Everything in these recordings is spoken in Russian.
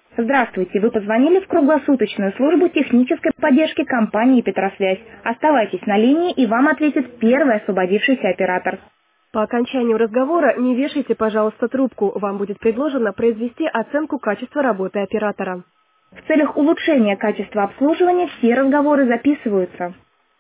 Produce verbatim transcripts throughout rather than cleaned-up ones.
Здравствуйте, вы позвонили в круглосуточную службу технической поддержки компании «Петросвязь». Оставайтесь на линии, и вам ответит первый освободившийся оператор. По окончанию разговора не вешайте, пожалуйста, трубку. Вам будет предложено произвести оценку качества работы оператора. В целях улучшения качества обслуживания все разговоры записываются.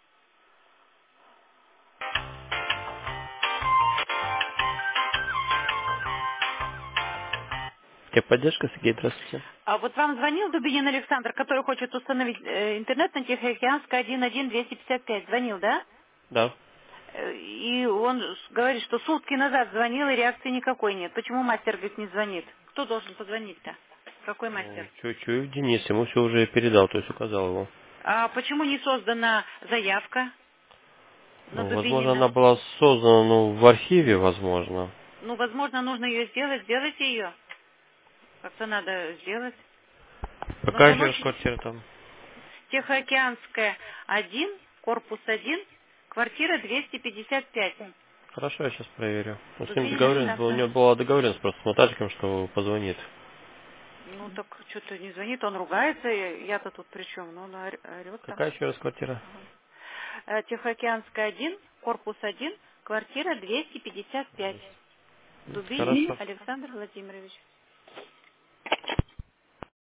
Техподдержка, Сергей, здравствуйте. А вот вам звонил Дубинин Александр, который хочет установить э, интернет на Тихоокеанской один один двести пятьдесят пять. Звонил, да? Да. Э, И он с- говорит, что сутки назад звонил, и реакции никакой нет. Почему мастер, говорит, не звонит? Кто должен позвонить-то? Какой Ну, мастер? Чуть-чуть, Денис, ему все уже передал, то есть указал его. А почему не создана заявка на Ну, возможно, Дубинина? она была создана, ну, в архиве, возможно. Ну, возможно, нужно ее сделать. Сделайте ее. Как-то надо сделать. Но Какая там еще раз очень... квартира там? Тихоокеанская один, корпус один, квартира двести пятьдесят пять. Хорошо, я сейчас проверю. Ну, с ним Дубинин договоренность была, у Александр. него была договоренность просто с нотариком, что позвонит. Ну так что-то не звонит, он ругается, я- я-то тут при чем? Ну, он ор- орет там. Какая еще раз квартира? Ага. Э, Тихоокеанская один, корпус один, квартира двести пятьдесят пять. Дубинин Хорошо. Александр Владимирович.